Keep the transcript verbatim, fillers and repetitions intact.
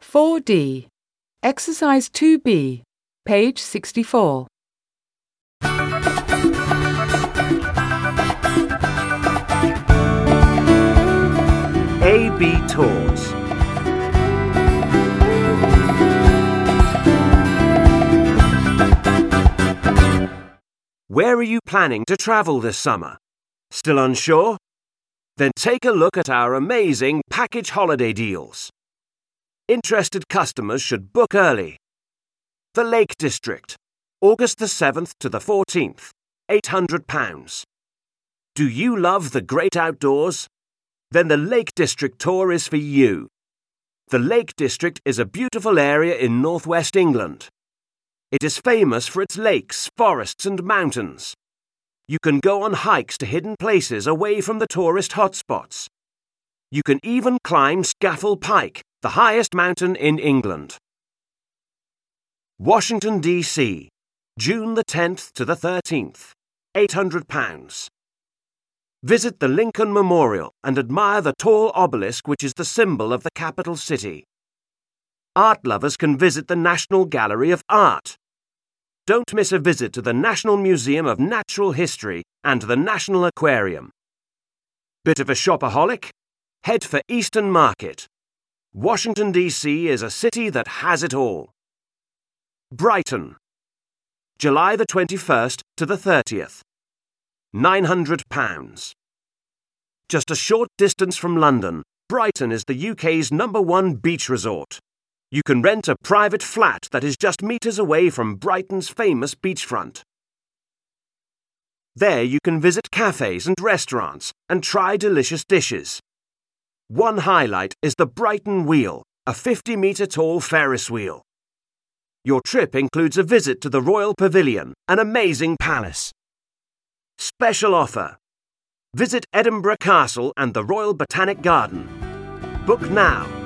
four D. Exercise two B, page sixty-four. A B Tours. Where are you planning to travel this summer? Still unsure? Then take a look at our amazing package holiday deals. Interested customers should book early. The Lake District, August the seventh to the fourteenth, eight hundred pounds. Do you love the great outdoors? Then the Lake District tour is for you. The Lake District is a beautiful area in northwest England. It is famous for its lakes, forests and mountains. You can go on hikes to hidden places away from the tourist hotspots. You can even climb Scafell Pike, the highest mountain in England. Washington, D C, June the tenth to the thirteenth, eight hundred pounds. Visit the Lincoln Memorial and admire the tall obelisk which is the symbol of the capital city. Art lovers can visit the National Gallery of Art. Don't miss a visit to the National Museum of Natural History and the National Aquarium. Bit of a shopaholic? Head for Eastern Market. Washington, D C is a city that has it all. Brighton, July the twenty-first to the thirtieth, nine hundred pounds. Just a short distance from London, Brighton is the U K's number one beach resort. You can rent a private flat that is just metres away from Brighton's famous beachfront. There you can visit cafes and restaurants and try delicious dishes. One highlight is the Brighton Wheel, a fifty metre tall Ferris wheel. Your trip includes a visit to the Royal Pavilion, an amazing palace. Special offer. Visit Edinburgh Castle and the Royal Botanic Garden. Book now.